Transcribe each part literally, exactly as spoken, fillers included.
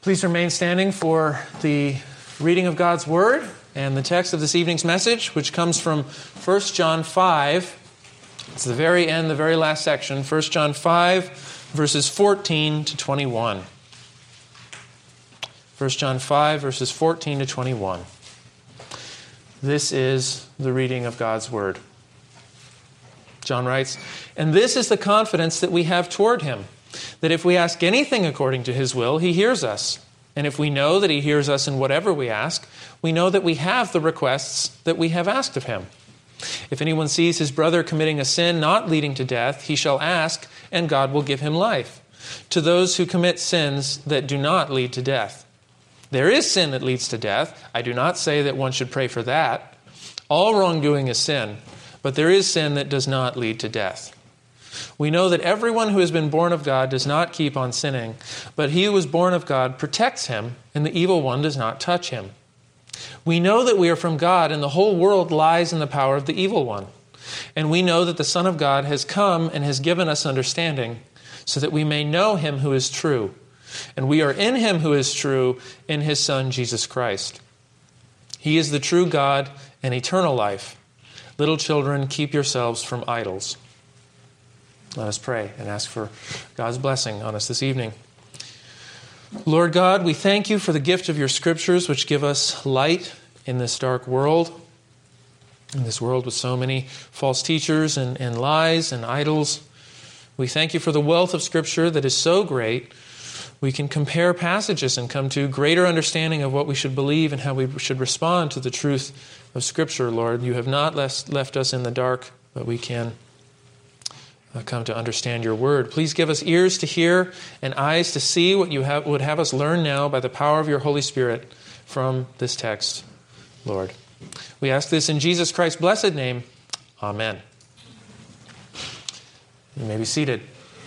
Please remain standing for the reading of God's Word and the text of this evening's message, which comes from First John five. It's the very end, the very last section, First John five, verses fourteen to twenty-one. First John five, verses fourteen to twenty-one. This is the reading of God's Word. John writes, "And this is the confidence that we have toward Him, that if we ask anything according to His will, He hears us. And if we know that He hears us in whatever we ask, we know that we have the requests that we have asked of Him. If anyone sees his brother committing a sin not leading to death, he shall ask, and God will give him life. To those who commit sins that do not lead to death. There is sin that leads to death. I do not say that one should pray for that. All wrongdoing is sin, but there is sin that does not lead to death. We know that everyone who has been born of God does not keep on sinning, but he who was born of God protects him, and the evil one does not touch him. We know that we are from God, and the whole world lies in the power of the evil one. And we know that the Son of God has come and has given us understanding, so that we may know Him who is true. And we are in Him who is true, in His Son, Jesus Christ. He is the true God and eternal life. Little children, keep yourselves from idols." Let us pray and ask for God's blessing on us this evening. Lord God, we thank You for the gift of Your Scriptures, which give us light in this dark world, in this world with so many false teachers and, and lies and idols. We thank You for the wealth of Scripture that is so great. We can compare passages and come to greater understanding of what we should believe and how we should respond to the truth of Scripture, Lord. You have not left, left us in the dark, but we can come to understand Your Word. Please give us ears to hear and eyes to see what You have, would have us learn now by the power of Your Holy Spirit from this text, Lord. We ask this in Jesus Christ's blessed name. Amen. You may be seated.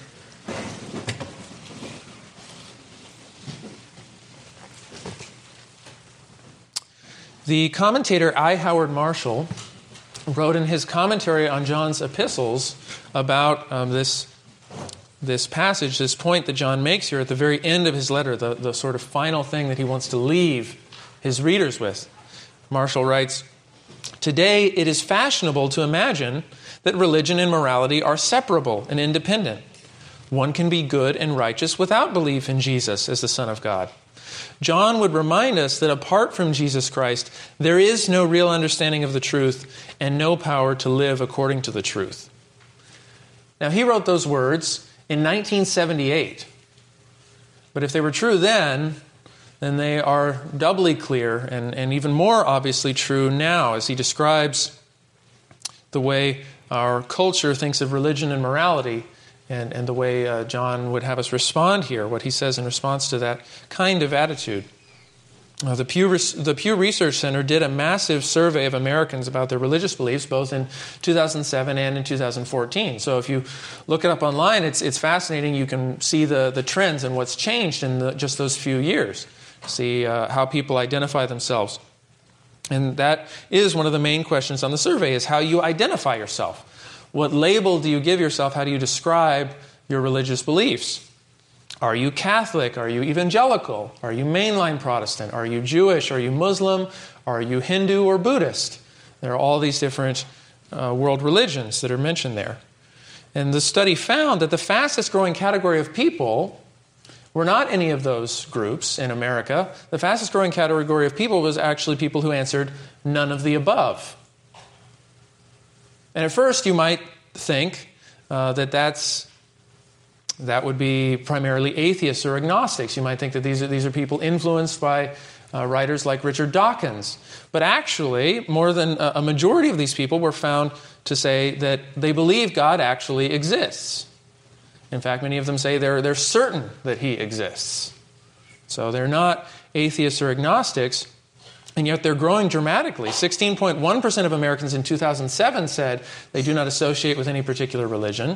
The commentator I. Howard Marshall wrote in his commentary on John's epistles about um, this, this passage, this point that John makes here at the very end of his letter, the, the sort of final thing that he wants to leave his readers with. Marshall writes, "Today it is fashionable to imagine that religion and morality are separable and independent. One can be good and righteous without belief in Jesus as the Son of God. John would remind us that apart from Jesus Christ, there is no real understanding of the truth and no power to live according to the truth." Now, he wrote those words in nineteen seventy-eight. But if they were true then, then they are doubly clear and, and even more obviously true now as he describes the way our culture thinks of religion and morality and, and the way uh, John would have us respond here, what he says in response to that kind of attitude. Uh, the, Pew Res- the Pew Research Center did a massive survey of Americans about their religious beliefs, both in two thousand seven and in two thousand fourteen. So if you look it up online, it's it's fascinating. You can see the, the trends and what's changed in the, just those few years. See uh, how people identify themselves. And that is one of the main questions on the survey, is how you identify yourself. What label do you give yourself? How do you describe your religious beliefs? Are you Catholic? Are you evangelical? Are you mainline Protestant? Are you Jewish? Are you Muslim? Are you Hindu or Buddhist? There are all these different uh, world religions that are mentioned there. And the study found that the fastest growing category of people were not any of those groups in America. The fastest growing category of people was actually people who answered none of the above. And at first you might think uh, that that's That would be primarily atheists or agnostics. You might think that these are, these are people influenced by uh, writers like Richard Dawkins. But actually, more than a, a majority of these people were found to say that they believe God actually exists. In fact, many of them say they're, they're certain that He exists. So they're not atheists or agnostics, and yet they're growing dramatically. sixteen point one percent of Americans in two thousand seven said they do not associate with any particular religion.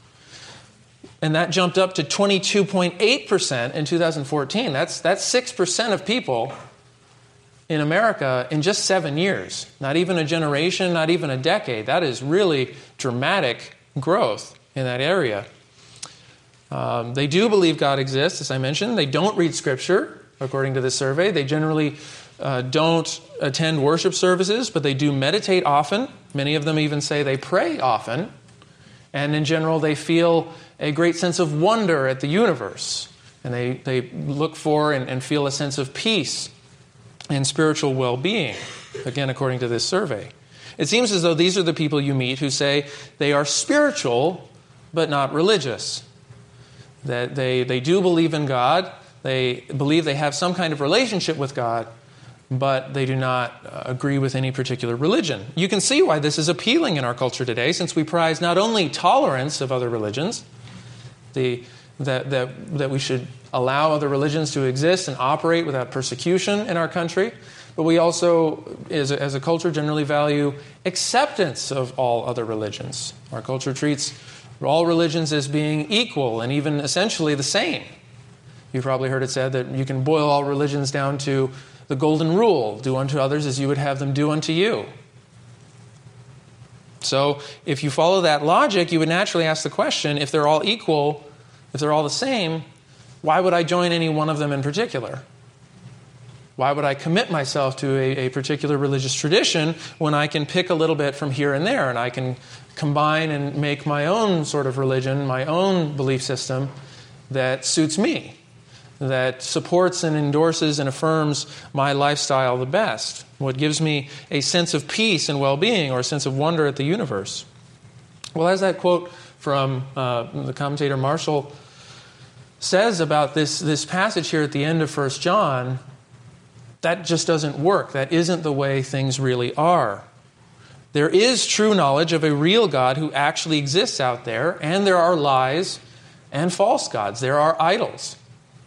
And that jumped up to twenty-two point eight percent in two thousand fourteen. That's, that's six percent of people in America in just seven years. Not even a generation, not even a decade. That is really dramatic growth in that area. Um, they do believe God exists, as I mentioned. They don't read Scripture. according to this survey. They generally uh, don't attend worship services, but they do meditate often. Many of them even say they pray often. And in general, they feel a great sense of wonder at the universe. And they, they look for and, and feel a sense of peace and spiritual well-being, again, according to this survey. It seems as though these are the people you meet who say they are spiritual, but not religious. That they, they do believe in God, they believe they have some kind of relationship with God, but they do not uh, agree with any particular religion. You can see why this is appealing in our culture today, since we prize not only tolerance of other religions, the, that, that, that we should allow other religions to exist and operate without persecution in our country, but we also, as a, as a culture, generally value acceptance of all other religions. Our culture treats all religions as being equal and even essentially the same. You've probably heard it said that you can boil all religions down to the golden rule: do unto others as you would have them do unto you. So if you follow that logic, you would naturally ask the question, if they're all equal, if they're all the same, why would I join any one of them in particular? Why would I commit myself to a, a particular religious tradition when I can pick a little bit from here and there, and I can combine and make my own sort of religion, my own belief system that suits me, that supports and endorses and affirms my lifestyle the best, what gives me a sense of peace and well-being or a sense of wonder at the universe? Well, as that quote from uh, the commentator Marshall says about this, this passage here at the end of First John, that just doesn't work. That isn't the way things really are. There is true knowledge of a real God who actually exists out there, and there are lies and false gods. There are idols.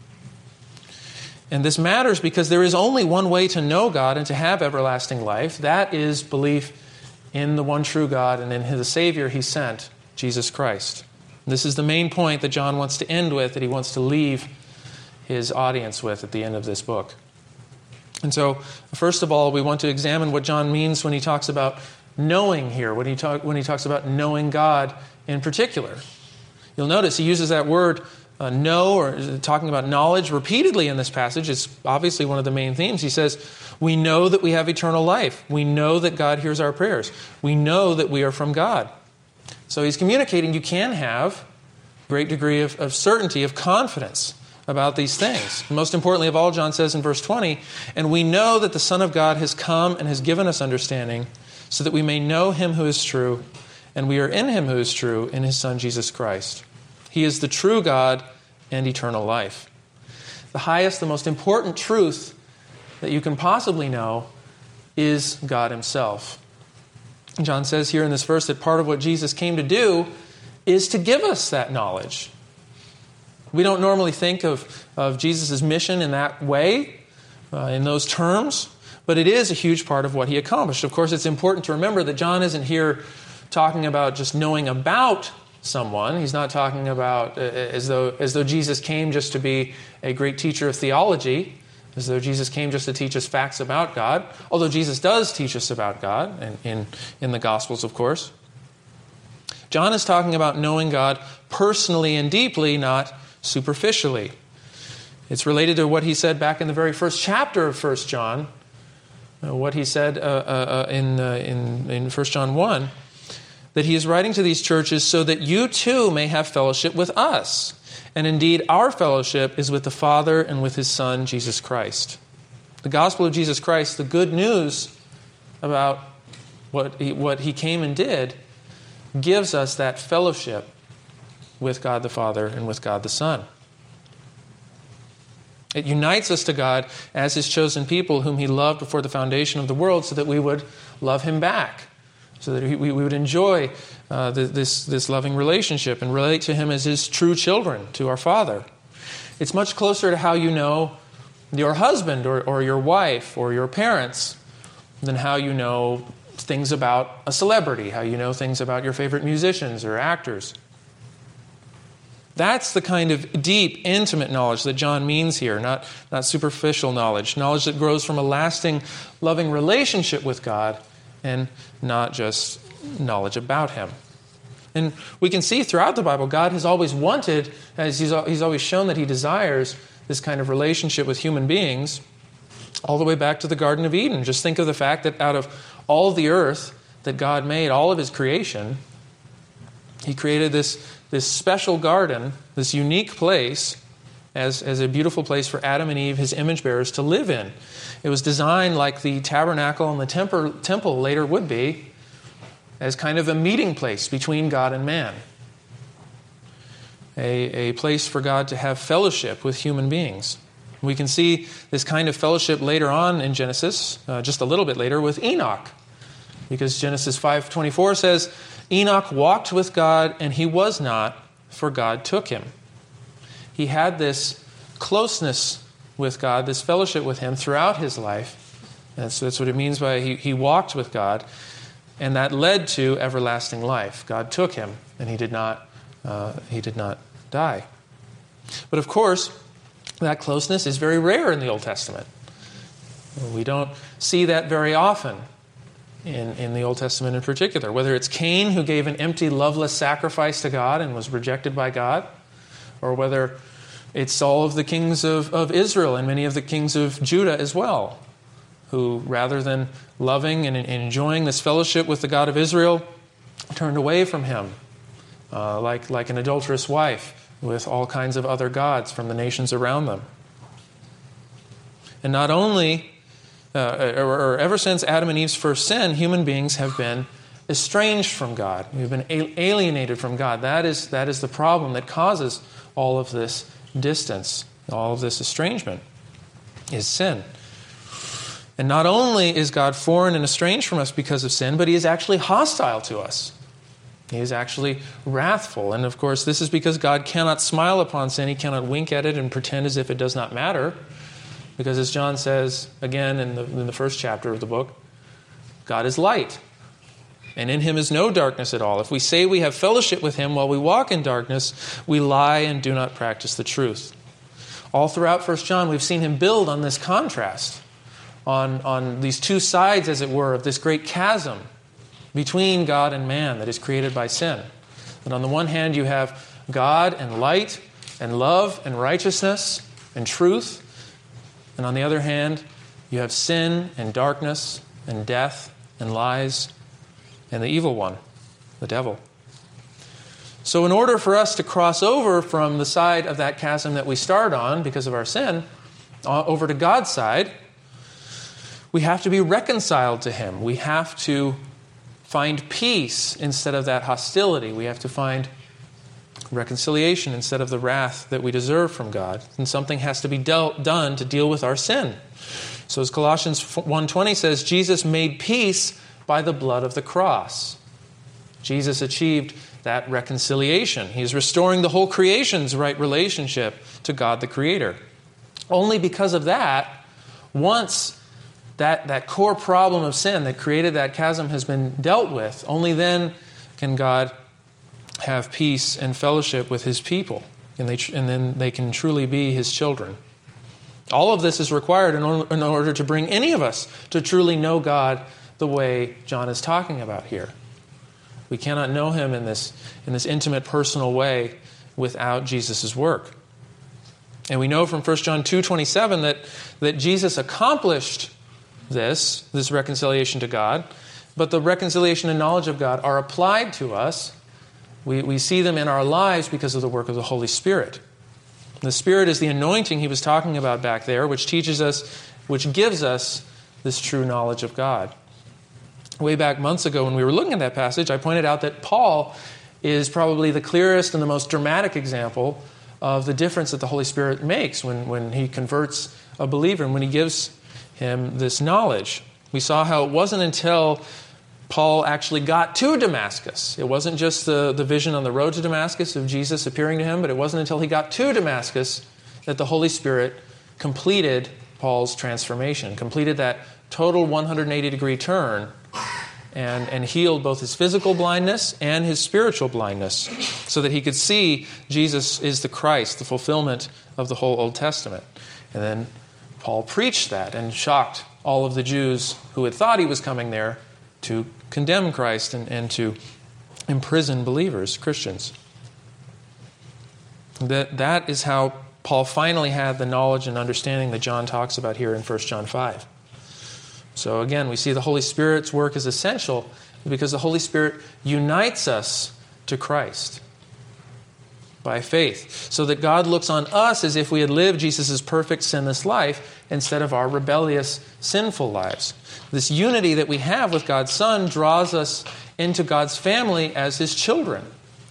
And this matters because there is only one way to know God and to have everlasting life. That is belief in the one true God and in the Savior He sent, Jesus Christ. This is the main point that John wants to end with, that he wants to leave his audience with at the end of this book. And so, first of all, we want to examine what John means when he talks about knowing here, when he, talk, when he talks about knowing God in particular. You'll notice he uses that word uh, know, or talking about knowledge, repeatedly in this passage. It's obviously one of the main themes. He says, we know that we have eternal life. We know that God hears our prayers. We know that we are from God. So he's communicating you can have a great degree of, of certainty, of confidence about these things. Most importantly of all, John says in verse twenty, and we know that the Son of God has come and has given us understanding so that we may know Him who is true, and we are in Him who is true, in His Son Jesus Christ. He is the true God and eternal life. The highest, the most important truth that you can possibly know is God Himself. John says here in this verse that part of what Jesus came to do is to give us that knowledge. We don't normally think of, of Jesus' mission in that way, uh, in those terms, but it is a huge part of what He accomplished. Of course, it's important to remember that John isn't here talking about just knowing about someone. He's not talking about uh, as though as though Jesus came just to be a great teacher of theology, as though Jesus came just to teach us facts about God, although Jesus does teach us about God, in, in, in the Gospels, of course. John is talking about knowing God personally and deeply, not superficially. It's related to what he said back in the very first chapter of First John, uh, what he said uh, uh, in, uh, in, in First John one, that he is writing to these churches so that you too may have fellowship with us. And indeed, our fellowship is with the Father and with His Son, Jesus Christ. The gospel of Jesus Christ, the good news about what he, what he came and did, gives us that fellowship with God the Father and with God the Son. It unites us to God as His chosen people whom He loved before the foundation of the world so that we would love Him back, so that we, we would enjoy uh, this, this loving relationship and relate to Him as His true children, to our Father. It's much closer to how you know your husband or, or your wife or your parents than how you know things about a celebrity, how you know things about your favorite musicians or actors. That's the kind of deep, intimate knowledge that John means here, not, not superficial knowledge, knowledge that grows from a lasting, loving relationship with God and not just knowledge about Him. And we can see throughout the Bible, God has always wanted, as He's, he's always shown that He desires, this kind of relationship with human beings all the way back to the Garden of Eden. Just think of the fact that out of all the earth that God made, all of his creation, he created this, this special garden, this unique place, as, as a beautiful place for Adam and Eve, his image bearers, to live in. It was designed like the tabernacle and the temper, temple later would be, as kind of a meeting place between God and man. A, a place for God to have fellowship with human beings. We can see this kind of fellowship later on in Genesis, uh, just a little bit later, with Enoch. Because Genesis five twenty-four says, Enoch walked with God, and he was not, for God took him. He had this closeness with God, this fellowship with him throughout his life. That's, that's what it means by he, he walked with God. And that led to everlasting life. God took him, and he did not, uh, he did not die. But of course, that closeness is very rare in the Old Testament. We don't see that very often in, in the Old Testament in particular. Whether it's Cain who gave an empty, loveless sacrifice to God and was rejected by God, or whether it's all of the kings of, of Israel and many of the kings of Judah as well, who rather than loving and enjoying this fellowship with the God of Israel, turned away from him, uh, like, like an adulterous wife with all kinds of other gods from the nations around them. And not only, uh, or, or ever since Adam and Eve's first sin, human beings have been estranged from God. We've been alienated from God. That is, that is the problem that causes all of this distance, all of this estrangement, is sin. And not only is God foreign and estranged from us because of sin, but he is actually hostile to us. He is actually wrathful. And of course, this is because God cannot smile upon sin. He cannot wink at it and pretend as if it does not matter. Because as John says again in the, in the first chapter of the book, God is light, and in him is no darkness at all. If we say we have fellowship with him while we walk in darkness, we lie and do not practice the truth. All throughout First John, we've seen him build on this contrast, on, on these two sides, as it were, of this great chasm between God and man that is created by sin. And on the one hand, you have God and light and love and righteousness and truth. And on the other hand, you have sin and darkness and death and lies and the evil one, the devil. So in order for us to cross over from the side of that chasm that we start on because of our sin, over to God's side, we have to be reconciled to him. We have to find peace instead of that hostility. We have to find reconciliation instead of the wrath that we deserve from God. And something has to be dealt, done to deal with our sin. So as Colossians one twenty says, Jesus made peace by the blood of the cross. Jesus achieved that reconciliation. He's restoring the whole creation's right relationship to God the Creator. Only because of that, once that, that core problem of sin that created that chasm has been dealt with, only then can God have peace and fellowship with his people, and, they, and then they can truly be his children. All of this is required in order, in order to bring any of us to truly know God the way John is talking about here. We cannot know him in this, in this intimate, personal way without Jesus' work. And we know from First John two twenty-seven that, that Jesus accomplished this, this reconciliation to God, but the reconciliation and knowledge of God are applied to us. We, we see them in our lives because of the work of the Holy Spirit. The Spirit is the anointing he was talking about back there, which teaches us, which gives us this true knowledge of God. Way back months ago when we were looking at that passage, I pointed out that Paul is probably the clearest and the most dramatic example of the difference that the Holy Spirit makes when, when he converts a believer and when he gives him this knowledge. We saw how it wasn't until Paul actually got to Damascus. It wasn't just the, the vision on the road to Damascus of Jesus appearing to him, but it wasn't until he got to Damascus that the Holy Spirit completed Paul's transformation, completed that total one hundred eighty degree turn, and, and healed both his physical blindness and his spiritual blindness, so that he could see Jesus is the Christ, the fulfillment of the whole Old Testament. And then Paul preached that and shocked all of the Jews who had thought he was coming there to condemn Christ and, and to imprison believers, Christians. That, that is how Paul finally had the knowledge and understanding that John talks about here in First John five. So again, we see the Holy Spirit's work is essential because the Holy Spirit unites us to Christ by faith, so that God looks on us as if we had lived Jesus' perfect sinless life instead of our rebellious, sinful lives. This unity that we have with God's Son draws us into God's family as His children.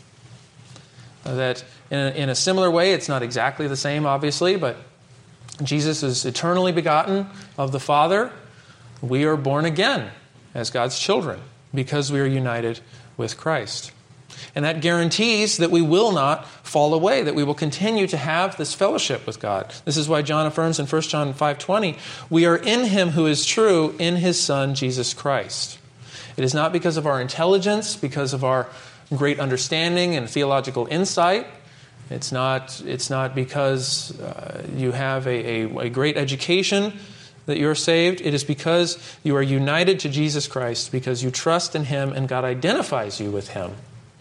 That in a, in a similar way, it's not exactly the same, obviously, but Jesus is eternally begotten of the Father. We are born again as God's children because we are united with Christ. And that guarantees that we will not fall away, that we will continue to have this fellowship with God. This is why John affirms in First John five twenty, we are in Him who is true, in His Son, Jesus Christ. It is not because of our intelligence, because of our great understanding and theological insight. It's not, it's not because uh, you have a, a, a great education that you're saved. It is because you are united to Jesus Christ, because you trust in Him and God identifies you with Him,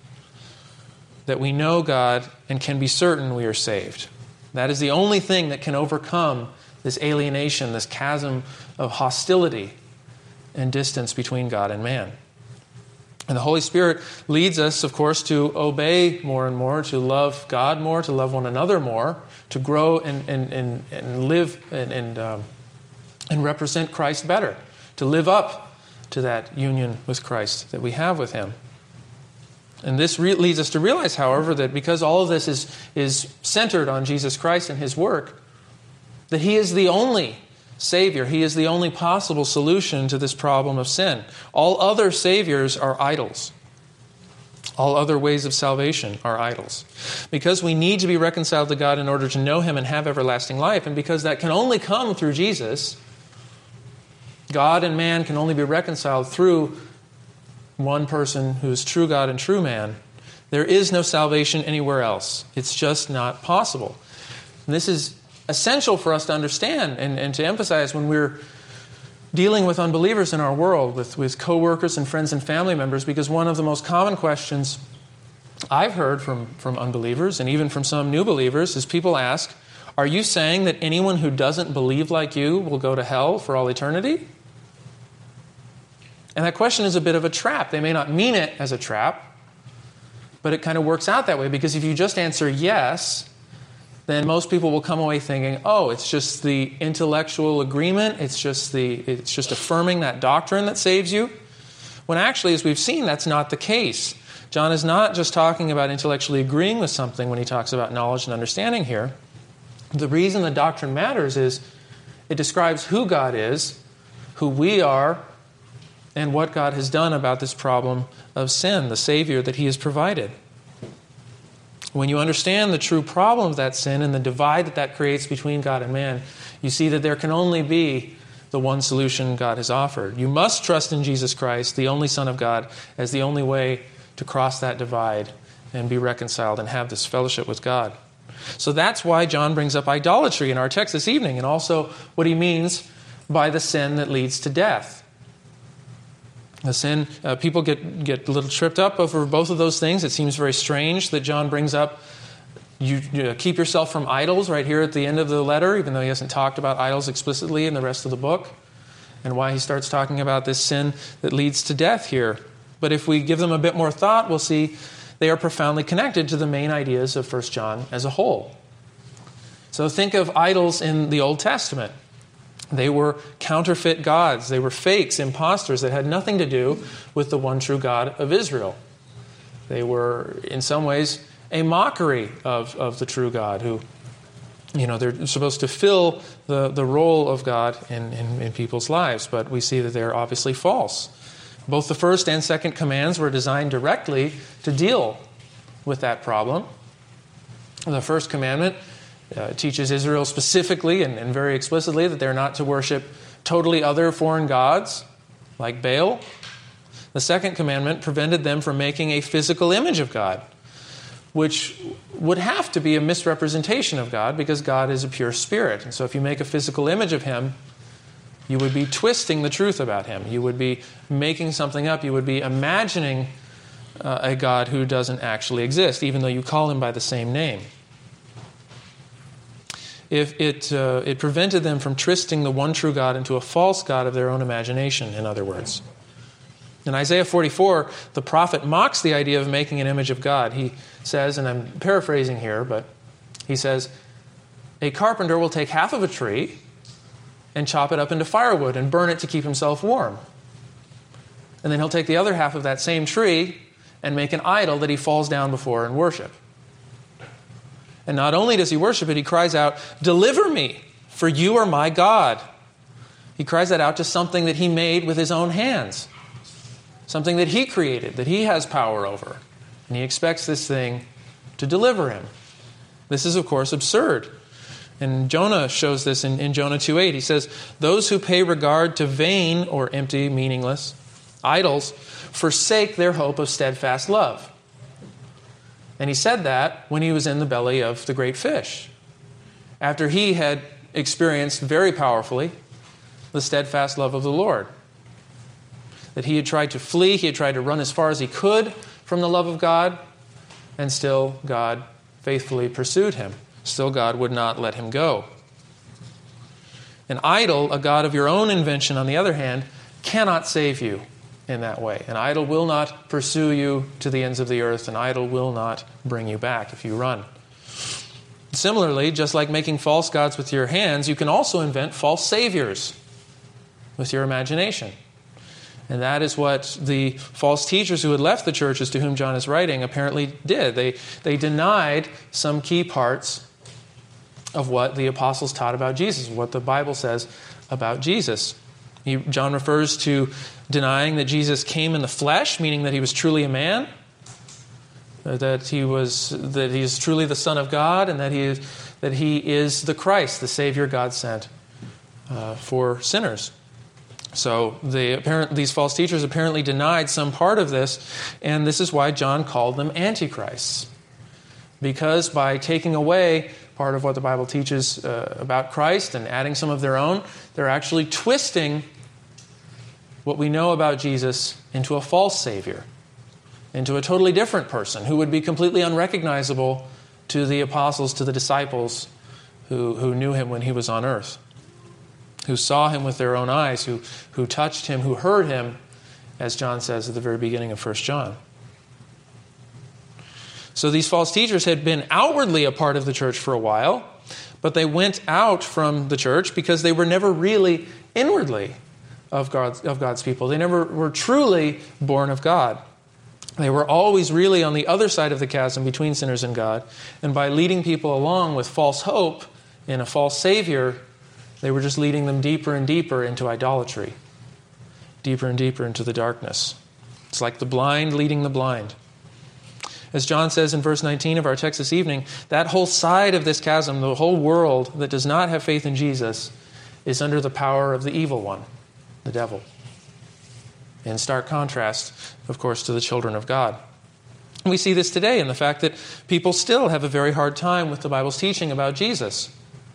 that we know God and can be certain we are saved. That is the only thing that can overcome this alienation, this chasm of hostility and distance between God and man. And the Holy Spirit leads us, of course, to obey more and more, to love God more, to love one another more, to grow and, and, and, and live and, and, um, and represent Christ better, to live up to that union with Christ that we have with Him. And this re- leads us to realize, however, that because all of this is, is centered on Jesus Christ and His work, that He is the only Savior. He is the only possible solution to this problem of sin. All other saviors are idols. All other ways of salvation are idols. Because we need to be reconciled to God in order to know Him and have everlasting life, and because that can only come through Jesus, God and man can only be reconciled through one person who is true God and true man. There is no salvation anywhere else. It's just not possible. And this is essential for us to understand and, and to emphasize when we're dealing with unbelievers in our world, with, with co-workers and friends and family members, because one of the most common questions I've heard from, from unbelievers and even from some new believers is people ask, are you saying that anyone who doesn't believe like you will go to hell for all eternity? And that question is a bit of a trap. They may not mean it as a trap, but it kind of works out that way, because if you just answer yes, then most people will come away thinking, oh, it's just the intellectual agreement, it's just the it's just affirming that doctrine that saves you. When actually, as we've seen, that's not the case. John is not just talking about intellectually agreeing with something when he talks about knowledge and understanding here. The reason the doctrine matters is it describes who God is, who we are, and what God has done about this problem of sin, the Savior that He has provided. When you understand the true problem of that sin and the divide that that creates between God and man, you see that there can only be the one solution God has offered. You must trust in Jesus Christ, the only Son of God, as the only way to cross that divide and be reconciled and have this fellowship with God. So that's why John brings up idolatry in our text this evening, and also what he means by the sin that leads to death. The sin, uh, people get, get a little tripped up over both of those things. It seems very strange that John brings up, you, you know, keep yourself from idols right here at the end of the letter, even though he hasn't talked about idols explicitly in the rest of the book, and why he starts talking about this sin that leads to death here. But if we give them a bit more thought, we'll see they are profoundly connected to the main ideas of First John as a whole. So think of idols in the Old Testament. They were counterfeit gods. They were fakes, imposters that had nothing to do with the one true God of Israel. They were, in some ways, a mockery of, of the true God who, you know, they're supposed to fill the, the role of God in, in, in people's lives, but we see that they're obviously false. Both the first and second commands were designed directly to deal with that problem. The first commandment Uh, teaches Israel specifically and, and very explicitly that they're not to worship totally other foreign gods like Baal. The second commandment prevented them from making a physical image of God, which would have to be a misrepresentation of God because God is a pure spirit. And so if you make a physical image of Him, you would be twisting the truth about Him. You would be making something up. You would be imagining uh, a God who doesn't actually exist, even though you call Him by the same name. if it, uh, it prevented them from twisting the one true God into a false God of their own imagination, in other words. In Isaiah forty-four, the prophet mocks the idea of making an image of God. He says, and I'm paraphrasing here, but he says, a carpenter will take half of a tree and chop it up into firewood and burn it to keep himself warm. And then he'll take the other half of that same tree and make an idol that he falls down before and worship. And not only does he worship it, he cries out, "Deliver me, for you are my God." He cries that out to something that he made with his own hands, something that he created, that he has power over. And he expects this thing to deliver him. This is, of course, absurd. And Jonah shows this in, in Jonah two eight. He says, "Those who pay regard to vain," or empty, meaningless, "idols, forsake their hope of steadfast love." And he said that when he was in the belly of the great fish, after he had experienced very powerfully the steadfast love of the Lord. That he had tried to flee, he had tried to run as far as he could from the love of God, and still God faithfully pursued him. Still God would not let him go. An idol, a god of your own invention, on the other hand, cannot save you in that way. An idol will not pursue you to the ends of the earth. An idol will not bring you back if you run. Similarly, just like making false gods with your hands, you can also invent false saviors with your imagination. And that is what the false teachers who had left the churches to whom John is writing apparently did. They, they denied some key parts of what the apostles taught about Jesus, what the Bible says about Jesus. He, John refers to denying that Jesus came in the flesh, meaning that he was truly a man, that he was that he is truly the Son of God, and that he is that he is the Christ, the Savior God sent uh, for sinners. So the apparent, these false teachers apparently denied some part of this, and this is why John called them antichrists. Because by taking away part of what the Bible teaches uh, about Christ and adding some of their own, they're actually twisting what we know about Jesus into a false Savior, into a totally different person who would be completely unrecognizable to the apostles, to the disciples who, who knew him when he was on earth, who saw him with their own eyes, who, who touched him, who heard him, as John says at the very beginning of First John. So these false teachers had been outwardly a part of the church for a while, but they went out from the church because they were never really inwardly of God's, of God's people. They never were truly born of God. They were always really on the other side of the chasm between sinners and God, and by leading people along with false hope in a false Savior, they were just leading them deeper and deeper into idolatry, deeper and deeper into the darkness. It's like the blind leading the blind. As John says in verse nineteen of our text this evening, that whole side of this chasm, the whole world that does not have faith in Jesus, is under the power of the evil one, the devil. In stark contrast, of course, to the children of God. We see this today in the fact that people still have a very hard time with the Bible's teaching about Jesus.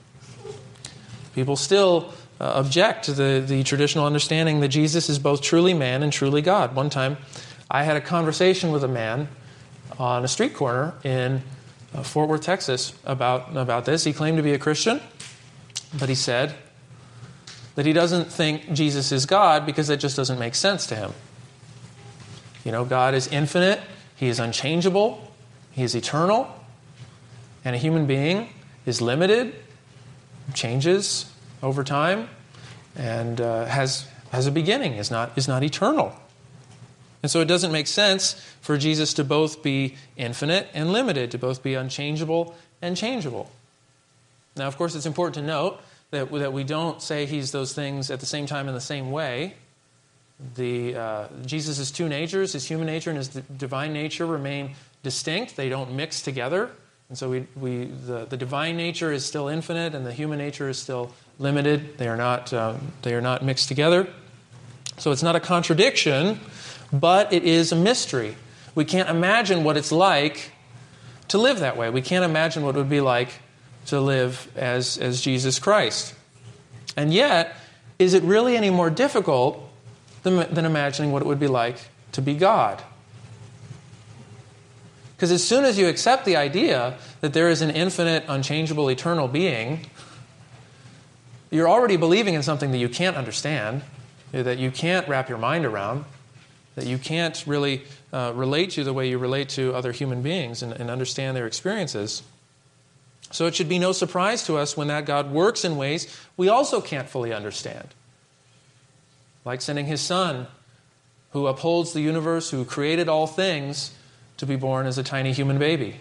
People still uh, object to the, the traditional understanding that Jesus is both truly man and truly God. One time, I had a conversation with a man on a street corner in uh, Fort Worth, Texas, about, about this. He claimed to be a Christian, but he said that he doesn't think Jesus is God because it just doesn't make sense to him. You know, God is infinite, he is unchangeable, he is eternal, and a human being is limited, changes over time, and uh, has has a beginning, is not is not eternal. And so it doesn't make sense for Jesus to both be infinite and limited, to both be unchangeable and changeable. Now, of course, it's important to note that, that we don't say he's those things at the same time in the same way. The uh, Jesus' two natures, his human nature and his divine nature, remain distinct. They don't mix together. And so we, we the, the divine nature is still infinite and the human nature is still limited. They are not um, they are not mixed together. So it's not a contradiction, but it is a mystery. We can't imagine what it's like to live that way. We can't imagine what it would be like to live as, as Jesus Christ. And yet, is it really any more difficult than, than imagining what it would be like to be God? Because as soon as you accept the idea that there is an infinite, unchangeable, eternal being, you're already believing in something that you can't understand, that you can't wrap your mind around, that you can't really uh, relate to the way you relate to other human beings and, and understand their experiences. So it should be no surprise to us when that God works in ways we also can't fully understand. Like sending His Son, who upholds the universe, who created all things, to be born as a tiny human baby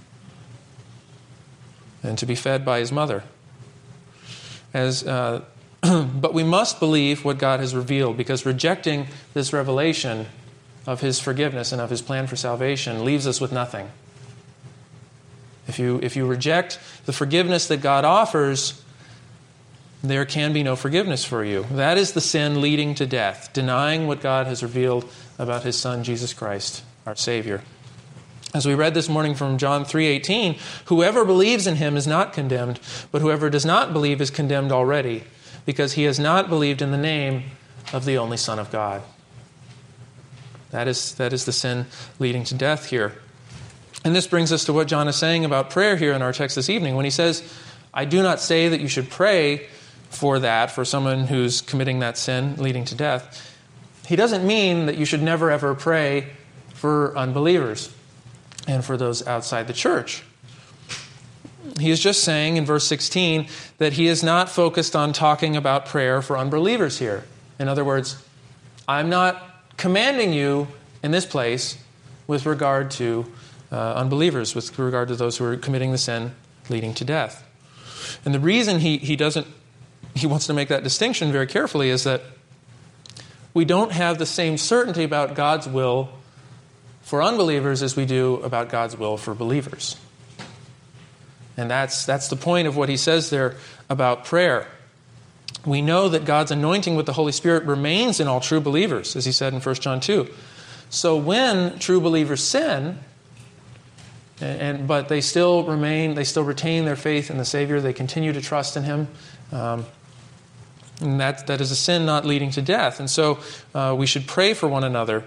and to be fed by His mother. As, uh, but we must believe what God has revealed, because rejecting this revelation of His forgiveness and of His plan for salvation leaves us with nothing. If you, if you reject the forgiveness that God offers, there can be no forgiveness for you. That is the sin leading to death, denying what God has revealed about His Son, Jesus Christ, our Savior. As we read this morning from John three eighteen, whoever believes in Him is not condemned, but whoever does not believe is condemned already, because he has not believed in the name of the only Son of God. That is, that is the sin leading to death here. And this brings us to what John is saying about prayer here in our text this evening. When he says, I do not say that you should pray for that, for someone who's committing that sin leading to death, he doesn't mean that you should never ever pray for unbelievers and for those outside the church. He is just saying in verse sixteen that he is not focused on talking about prayer for unbelievers here. In other words, I'm not commanding you in this place with regard to uh, unbelievers, with regard to those who are committing the sin leading to death. And the reason he, he doesn't, he wants to make that distinction very carefully is that we don't have the same certainty about God's will for unbelievers as we do about God's will for believers. And that's that's the point of what he says there about prayer. We know that God's anointing with the Holy Spirit remains in all true believers, as he said in First John two. So when true believers sin, and, and but they still remain, they still retain their faith in the Savior, they continue to trust in Him, um, and that that is a sin not leading to death. And so uh, we should pray for one another,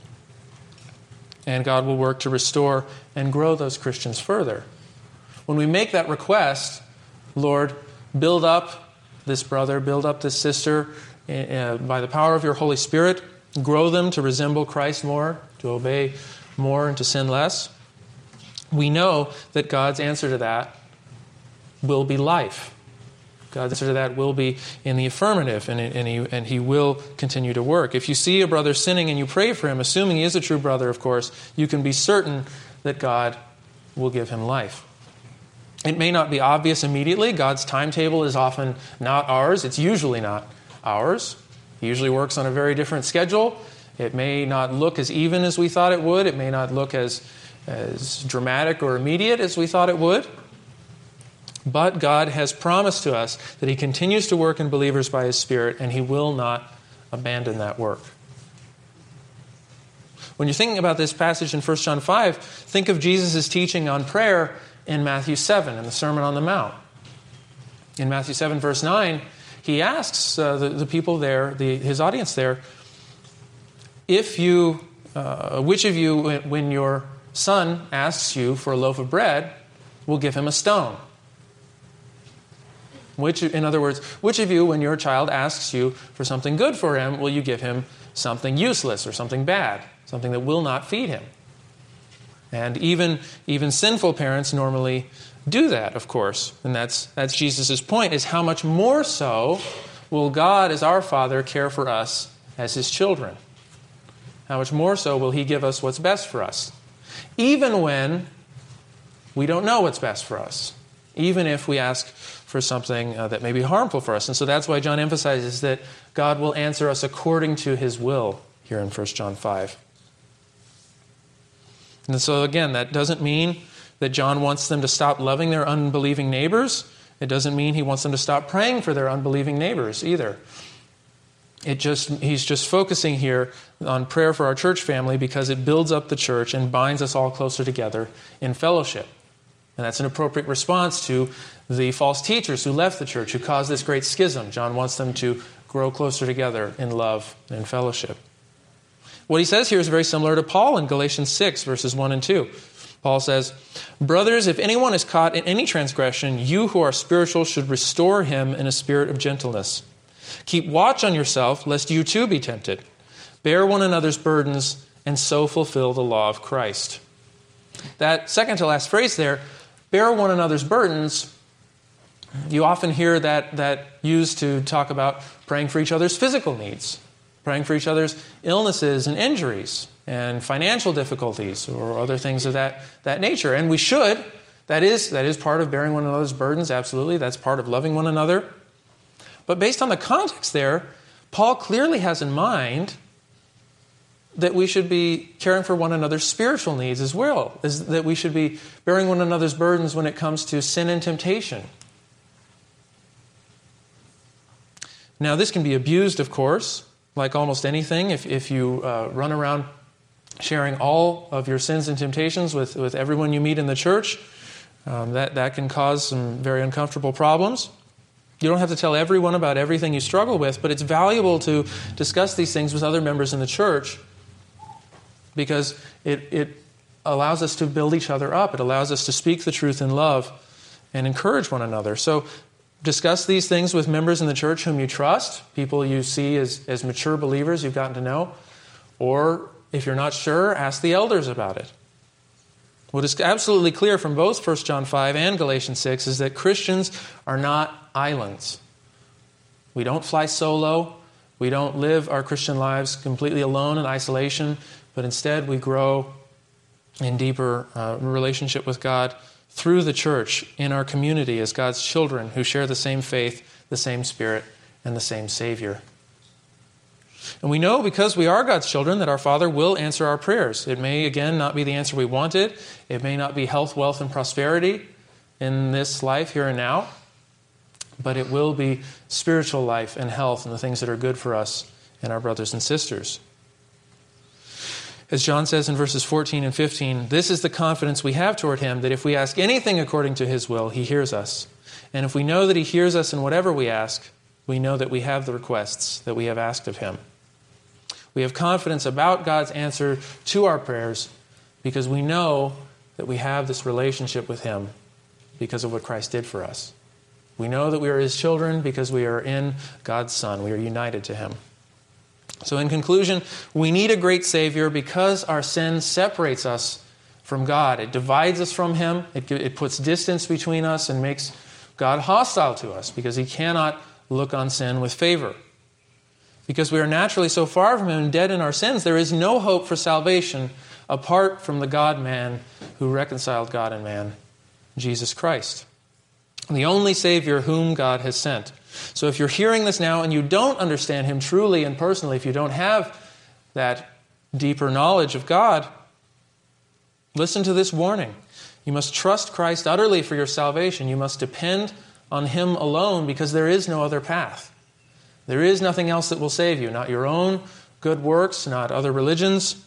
and God will work to restore and grow those Christians further. When we make that request, Lord, build up this brother, build up this sister uh, by the power of your Holy Spirit, grow them to resemble Christ more, to obey more, and to sin less, we know that God's answer to that will be life. God's answer to that will be in the affirmative, and, and, he, and he will continue to work. If you see a brother sinning and you pray for him, assuming he is a true brother, of course, you can be certain that God will give him life. It may not be obvious immediately. God's timetable is often not ours. It's usually not ours. He usually works on a very different schedule. It may not look as even as we thought it would. It may not look as, as dramatic or immediate as we thought it would. But God has promised to us that He continues to work in believers by His Spirit, and He will not abandon that work. When you're thinking about this passage in First John five, think of Jesus' teaching on prayer in Matthew seven, in the Sermon on the Mount. In Matthew seven, verse nine, He asks uh, the, the people there, the, His audience there, if you, uh, which of you, when, when your son asks you for a loaf of bread, will give him a stone? Which, in other words, which of you, when your child asks you for something good for him, will you give him something useless or something bad, something that will not feed him? And even, even sinful parents normally do that, of course. And that's, that's Jesus' point, is how much more so will God, as our Father, care for us as His children? How much more so will He give us what's best for us? Even when we don't know what's best for us. Even if we ask for something uh, that may be harmful for us. And so that's why John emphasizes that God will answer us according to His will here in First John five. And so again, that doesn't mean that John wants them to stop loving their unbelieving neighbors. It doesn't mean he wants them to stop praying for their unbelieving neighbors either. It just he's just focusing here on prayer for our church family because it builds up the church and binds us all closer together in fellowship. And that's an appropriate response to the false teachers who left the church, who caused this great schism. John wants them to grow closer together in love and fellowship. What he says here is very similar to Paul in Galatians six, verses one and two. Paul says, "Brothers, if anyone is caught in any transgression, you who are spiritual should restore him in a spirit of gentleness. Keep watch on yourself, lest you too be tempted. Bear one another's burdens, and so fulfill the law of Christ." That second to last phrase there, bear one another's burdens, you often hear that, that used to talk about praying for each other's physical needs, praying for each other's illnesses and injuries and financial difficulties or other things of that, that nature. And we should. That is, that is part of bearing one another's burdens, absolutely. That's part of loving one another. But based on the context there, Paul clearly has in mind that we should be caring for one another's spiritual needs as well, is that we should be bearing one another's burdens when it comes to sin and temptation. Now, this can be abused, of course, like almost anything. If, if you uh, run around sharing all of your sins and temptations with, with everyone you meet in the church, um, that, that can cause some very uncomfortable problems. You don't have to tell everyone about everything you struggle with, but it's valuable to discuss these things with other members in the church because it, it allows us to build each other up. It allows us to speak the truth in love and encourage one another. So discuss these things with members in the church whom you trust, people you see as, as mature believers you've gotten to know. Or if you're not sure, ask the elders about it. What is absolutely clear from both First John five and Galatians six is that Christians are not islands. We don't fly solo. We don't live our Christian lives completely alone in isolation, but instead we grow in deeper uh, relationship with God through the church in our community as God's children who share the same faith, the same Spirit, and the same Savior. And we know because we are God's children that our Father will answer our prayers. It may, again, not be the answer we wanted. It may not be health, wealth, and prosperity in this life here and now, but it will be spiritual life and health and the things that are good for us and our brothers and sisters. As John says in verses fourteen and fifteen, this is the confidence we have toward Him, that if we ask anything according to His will, He hears us. And if we know that He hears us in whatever we ask, we know that we have the requests that we have asked of Him. We have confidence about God's answer to our prayers because we know that we have this relationship with Him because of what Christ did for us. We know that we are His children because we are in God's Son. We are united to Him. So in conclusion, we need a great Savior because our sin separates us from God. It divides us from Him. It, it puts distance between us and makes God hostile to us because He cannot look on sin with favor. Because we are naturally so far from Him and dead in our sins, there is no hope for salvation apart from the God-man who reconciled God and man, Jesus Christ, the only Savior whom God has sent. So if you're hearing this now and you don't understand Him truly and personally, if you don't have that deeper knowledge of God, listen to this warning. You must trust Christ utterly for your salvation. You must depend on Him alone because there is no other path. There is nothing else that will save you, not your own good works, not other religions.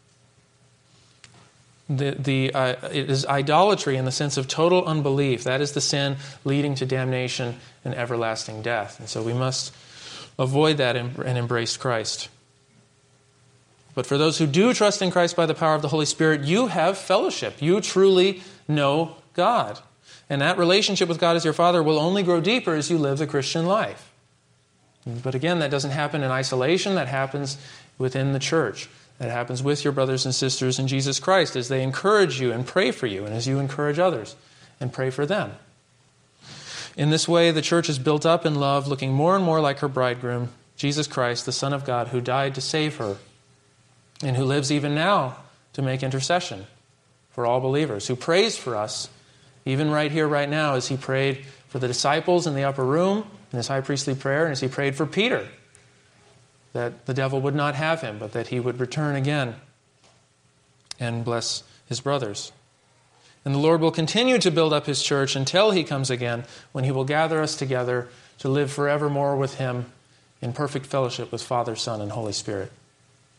The, the, uh, it is idolatry in the sense of total unbelief. That is the sin leading to damnation and everlasting death. And so we must avoid that and, and embrace Christ. But for those who do trust in Christ by the power of the Holy Spirit, you have fellowship. You truly know God. And that relationship with God as your Father will only grow deeper as you live the Christian life. But again, that doesn't happen in isolation. That happens within the church. That happens with your brothers and sisters in Jesus Christ as they encourage you and pray for you and as you encourage others and pray for them. In this way, the church is built up in love, looking more and more like her bridegroom, Jesus Christ, the Son of God, who died to save her and who lives even now to make intercession for all believers, who prays for us, even right here, right now, as He prayed for the disciples in the upper room in His high priestly prayer and as He prayed for Peter, that the devil would not have him, but that he would return again and bless his brothers. And the Lord will continue to build up His church until He comes again, when He will gather us together to live forevermore with Him in perfect fellowship with Father, Son, and Holy Spirit.